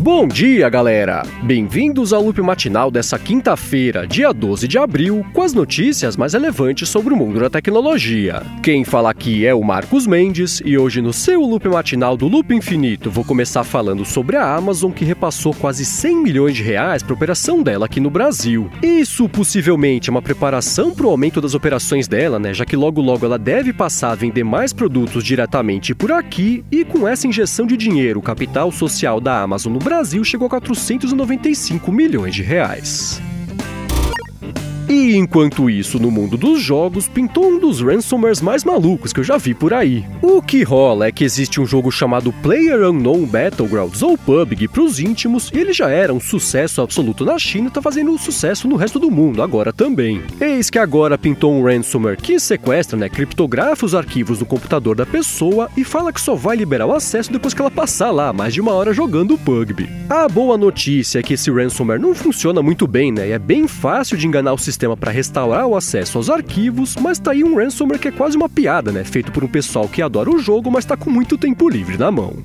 Bom dia, galera! Bem-vindos ao Loop Matinal dessa quinta-feira, dia 12 de abril, com as notícias mais relevantes sobre o mundo da tecnologia. Quem fala aqui é o Marcos Mendes, e hoje no seu Loop Matinal do Loop Infinito vou começar falando sobre a Amazon, que repassou quase 100 milhões de reais para a operação dela aqui no Brasil. Isso possivelmente é uma preparação para o aumento das operações dela, já que logo ela deve passar a vender mais produtos diretamente por aqui, e com essa injeção de dinheiro, o capital social da Amazon no Brasil chegou a 495 milhões de reais. E enquanto isso, no mundo dos jogos, pintou um dos ransomwares mais malucos que eu já vi por aí. O que rola é que existe um jogo chamado PlayerUnknown's Battlegrounds, ou PUBG, para os íntimos, e ele já era um sucesso absoluto na China e está fazendo sucesso no resto do mundo agora também. Eis que agora pintou um ransomware que sequestra, criptografa os arquivos do computador da pessoa e fala que só vai liberar o acesso depois que ela passar lá mais de uma hora jogando o PUBG. A boa notícia é que esse ransomware não funciona muito bem, e é bem fácil de enganar o sistema para restaurar o acesso aos arquivos, mas tá aí um ransomware que é quase uma piada, feito por um pessoal que adora o jogo, mas tá com muito tempo livre na mão.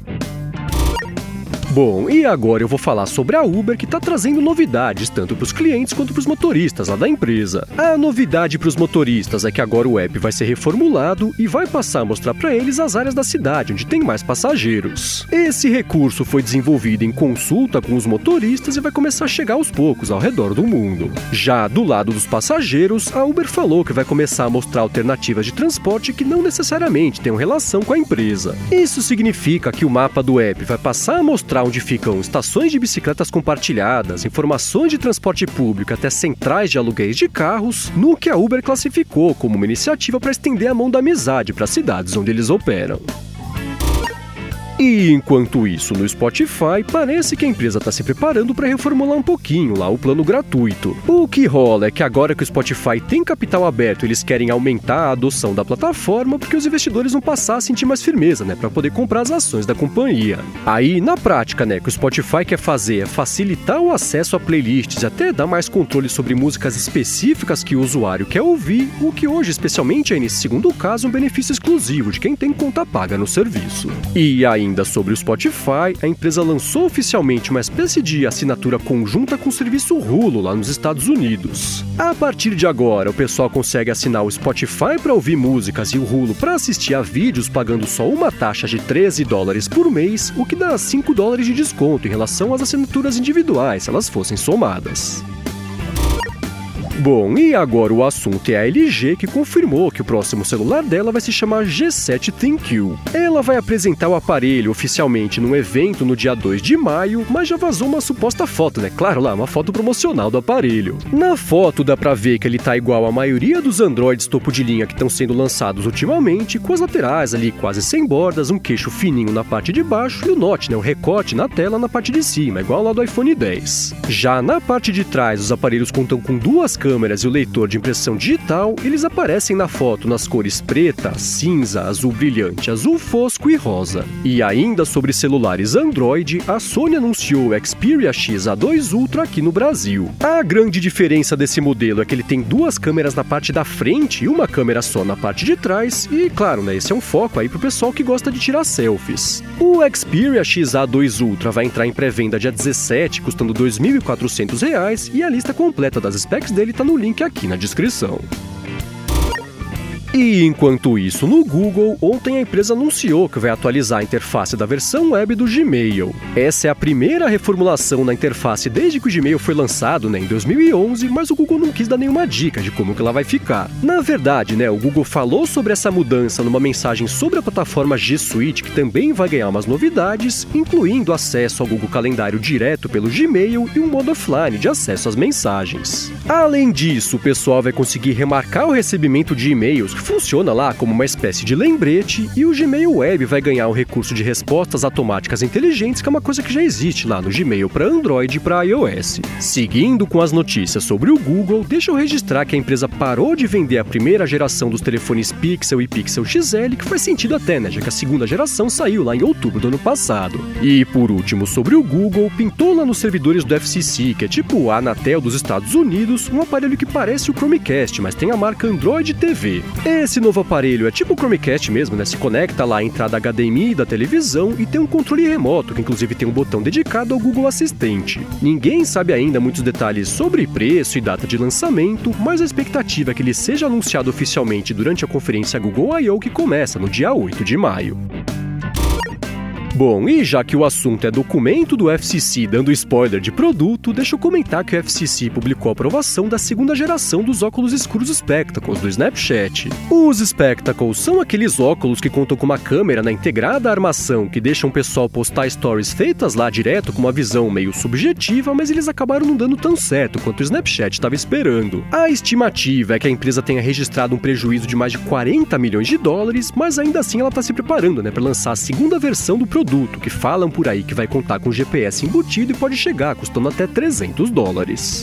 Bom, e agora eu vou falar sobre a Uber, que está trazendo novidades tanto para os clientes quanto para os motoristas lá da empresa. A novidade para os motoristas é que agora o app vai ser reformulado e vai passar a mostrar para eles as áreas da cidade onde tem mais passageiros. Esse recurso foi desenvolvido em consulta com os motoristas e vai começar a chegar aos poucos ao redor do mundo. Já do lado dos passageiros, a Uber falou que vai começar a mostrar alternativas de transporte que não necessariamente tenham relação com a empresa. Isso significa que o mapa do app vai passar a mostrar onde ficam estações de bicicletas compartilhadas, informações de transporte público até centrais de aluguéis de carros, no que a Uber classificou como uma iniciativa para estender a mão da amizade para as cidades onde eles operam. E enquanto isso, no Spotify, parece que a empresa está se preparando para reformular um pouquinho lá o plano gratuito. O que rola é que agora que o Spotify tem capital aberto, eles querem aumentar a adoção da plataforma porque os investidores vão passar a sentir mais firmeza, para poder comprar as ações da companhia. Aí, na prática, o que o Spotify quer fazer é facilitar o acesso a playlists e até dar mais controle sobre músicas específicas que o usuário quer ouvir, o que hoje, especialmente aí nesse segundo caso, é um benefício exclusivo de quem tem conta paga no serviço. E ainda sobre o Spotify, a empresa lançou oficialmente uma espécie de assinatura conjunta com o serviço Hulu lá nos Estados Unidos. A partir de agora, o pessoal consegue assinar o Spotify para ouvir músicas e o Hulu para assistir a vídeos pagando só uma taxa de $13 por mês, o que dá $5 de desconto em relação às assinaturas individuais, se elas fossem somadas. Bom, e agora o assunto é a LG, que confirmou que o próximo celular dela vai se chamar G7 ThinQ. Ela vai apresentar o aparelho oficialmente num evento no dia 2 de maio, mas já vazou uma suposta foto, Claro lá, uma foto promocional do aparelho. Na foto dá pra ver que ele tá igual a maioria dos Androids topo de linha que estão sendo lançados ultimamente, com as laterais ali quase sem bordas, um queixo fininho na parte de baixo e o notch, o recorte na tela na parte de cima, igual lá do iPhone X. Já na parte de trás, os aparelhos contam com duas câmeras e o leitor de impressão digital, eles aparecem na foto nas cores preta, cinza, azul brilhante, azul fosco e rosa. E ainda sobre celulares Android, a Sony anunciou o Xperia X A2 Ultra aqui no Brasil. A grande diferença desse modelo é que ele tem duas câmeras na parte da frente e uma câmera só na parte de trás, e claro, esse é um foco aí pro pessoal que gosta de tirar selfies. O Xperia X A2 Ultra vai entrar em pré-venda dia 17, custando R$ 2.400, e a lista completa das specs dele tá no link aqui na descrição. E enquanto isso, no Google, ontem a empresa anunciou que vai atualizar a interface da versão web do Gmail. Essa é a primeira reformulação na interface desde que o Gmail foi lançado, em 2011, mas o Google não quis dar nenhuma dica de como que ela vai ficar. Na verdade, o Google falou sobre essa mudança numa mensagem sobre a plataforma G Suite, que também vai ganhar umas novidades, incluindo acesso ao Google Calendário direto pelo Gmail e um modo offline de acesso às mensagens. Além disso, o pessoal vai conseguir remarcar o recebimento de e-mails, que funciona lá como uma espécie de lembrete, e o Gmail Web vai ganhar um recurso de respostas automáticas inteligentes, que é uma coisa que já existe lá no Gmail para Android e para iOS. Seguindo com as notícias sobre o Google, deixa eu registrar que a empresa parou de vender a primeira geração dos telefones Pixel e Pixel XL, que faz sentido até, já que a segunda geração saiu lá em outubro do ano passado. E por último, sobre o Google, pintou lá nos servidores do FCC, que é tipo a Anatel dos Estados Unidos, um aparelho que parece o Chromecast, mas tem a marca Android TV. Esse novo aparelho é tipo o Chromecast mesmo, né? Se conecta lá à entrada HDMI da televisão e tem um controle remoto, que inclusive tem um botão dedicado ao Google Assistente. Ninguém sabe ainda muitos detalhes sobre preço e data de lançamento, mas a expectativa é que ele seja anunciado oficialmente durante a conferência Google I/O que começa no dia 8 de maio. Bom, e já que o assunto é documento do FCC dando spoiler de produto, deixa eu comentar que o FCC publicou a aprovação da segunda geração dos óculos escuros Spectacles do Snapchat. Os Spectacles são aqueles óculos que contam com uma câmera integrada à armação que deixam o pessoal postar stories feitas lá direto com uma visão meio subjetiva, mas eles acabaram não dando tão certo quanto o Snapchat estava esperando. A estimativa é que a empresa tenha registrado um prejuízo de mais de 40 milhões de dólares, mas ainda assim ela está se preparando, para lançar a segunda versão do produto, que falam por aí que vai contar com GPS embutido e pode chegar custando até $300.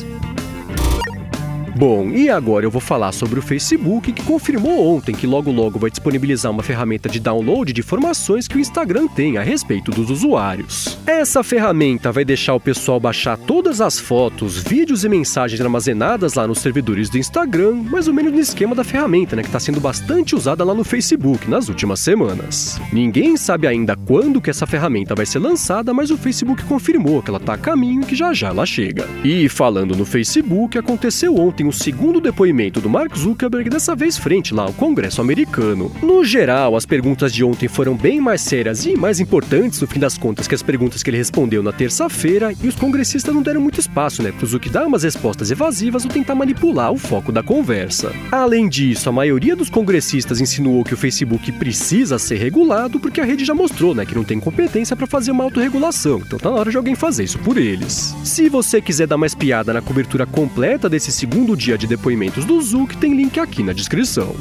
Bom, e agora eu vou falar sobre o Facebook, que confirmou ontem que logo vai disponibilizar uma ferramenta de download de informações que o Instagram tem a respeito dos usuários. Essa ferramenta vai deixar o pessoal baixar todas as fotos, vídeos e mensagens armazenadas lá nos servidores do Instagram, mais ou menos no esquema da ferramenta, que está sendo bastante usada lá no Facebook nas últimas semanas. Ninguém sabe ainda quando que essa ferramenta vai ser lançada, mas o Facebook confirmou que ela está a caminho e que já ela chega. E falando no Facebook, aconteceu ontem o segundo depoimento do Mark Zuckerberg, dessa vez frente lá ao Congresso americano. No geral, as perguntas de ontem foram bem mais sérias e mais importantes, no fim das contas, que as perguntas que ele respondeu na terça-feira, e os congressistas não deram muito espaço, pro Zuck dar umas respostas evasivas ou tentar manipular o foco da conversa. Além disso, a maioria dos congressistas insinuou que o Facebook precisa ser regulado porque a rede já mostrou, que não tem competência para fazer uma autorregulação, então tá na hora de alguém fazer isso por eles. Se você quiser dar uma espiada na cobertura completa desse segundo dia de depoimentos do Zuck, tem link aqui na descrição.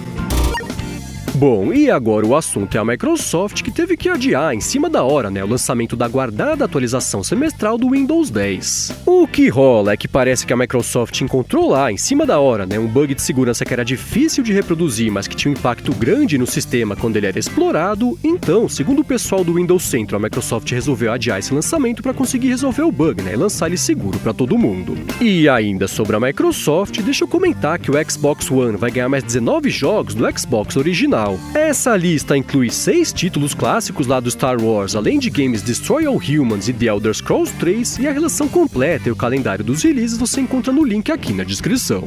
Bom, e agora o assunto é a Microsoft, que teve que adiar em cima da hora, o lançamento da aguardada atualização semestral do Windows 10. O que rola é que parece que a Microsoft encontrou lá, em cima da hora, um bug de segurança que era difícil de reproduzir, mas que tinha um impacto grande no sistema quando ele era explorado. Então, segundo o pessoal do Windows Central, a Microsoft resolveu adiar esse lançamento para conseguir resolver o bug, e lançar ele seguro para todo mundo. E ainda sobre a Microsoft, deixa eu comentar que o Xbox One vai ganhar mais 19 jogos do Xbox original. Essa lista inclui 6 títulos clássicos lá do Star Wars, além de games Destroy All Humans e The Elder Scrolls 3, e a relação completa e o calendário dos releases você encontra no link aqui na descrição.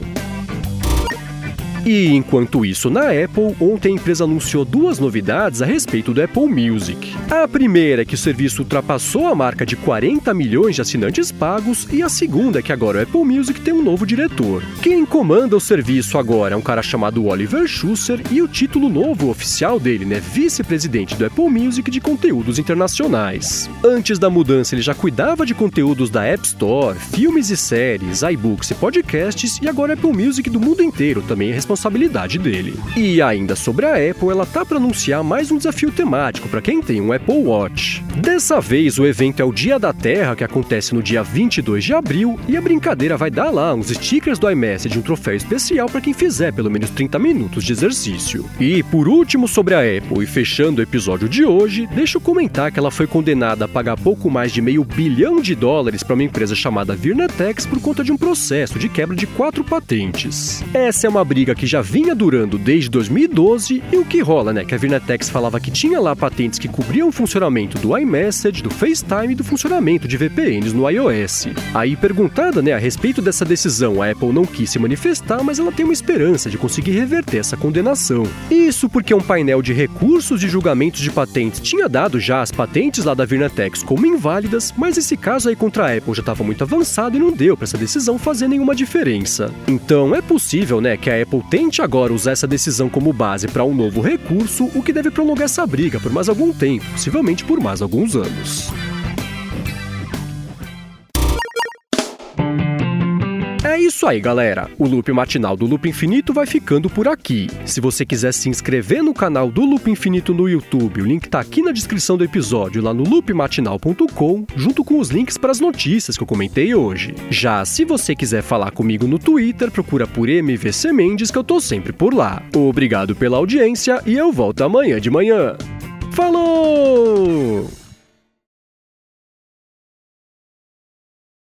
E enquanto isso, na Apple, ontem a empresa anunciou 2 novidades a respeito do Apple Music. A primeira é que o serviço ultrapassou a marca de 40 milhões de assinantes pagos, e a segunda é que agora o Apple Music tem um novo diretor. Quem comanda o serviço agora é um cara chamado Oliver Schuster, e o título novo oficial dele é vice-presidente do Apple Music de conteúdos internacionais. Antes da mudança, ele já cuidava de conteúdos da App Store, filmes e séries, iBooks e podcasts, e agora o Apple Music do mundo inteiro também é responsabilidade dele. E ainda sobre a Apple, ela tá para anunciar mais um desafio temático para quem tem um Apple Watch. Dessa vez, o evento é o Dia da Terra, que acontece no dia 22 de abril, e a brincadeira vai dar lá uns stickers do iMessage, um troféu especial para quem fizer pelo menos 30 minutos de exercício. E por último sobre a Apple, e fechando o episódio de hoje, deixa eu comentar que ela foi condenada a pagar pouco mais de $500 milhão para uma empresa chamada Virnetex por conta de um processo de quebra de 4 patentes. Essa é uma briga que já vinha durando desde 2012, e o que rola, que a Virnetex falava que tinha lá patentes que cobriam o funcionamento do iMessage, do FaceTime e do funcionamento de VPNs no iOS. Aí, perguntada, a respeito dessa decisão, a Apple não quis se manifestar, mas ela tem uma esperança de conseguir reverter essa condenação. Isso porque um painel de recursos de julgamentos de patentes tinha dado já as patentes lá da Virnetex como inválidas, mas esse caso aí contra a Apple já estava muito avançado e não deu para essa decisão fazer nenhuma diferença. Então, é possível, que a Apple tente agora usar essa decisão como base para um novo recurso, o que deve prolongar essa briga por mais algum tempo, possivelmente por mais alguns anos. É isso aí, galera. O Loop Matinal do Loop Infinito vai ficando por aqui. Se você quiser se inscrever no canal do Loop Infinito no YouTube, o link tá aqui na descrição do episódio, lá no loopmatinal.com, junto com os links para as notícias que eu comentei hoje. Já se você quiser falar comigo no Twitter, procura por MVC Mendes, que eu tô sempre por lá. Obrigado pela audiência e eu volto amanhã de manhã. Falou!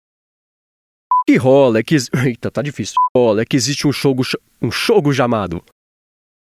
O que rola é que... Eita, tá difícil. Rola é que existe um jogo chamado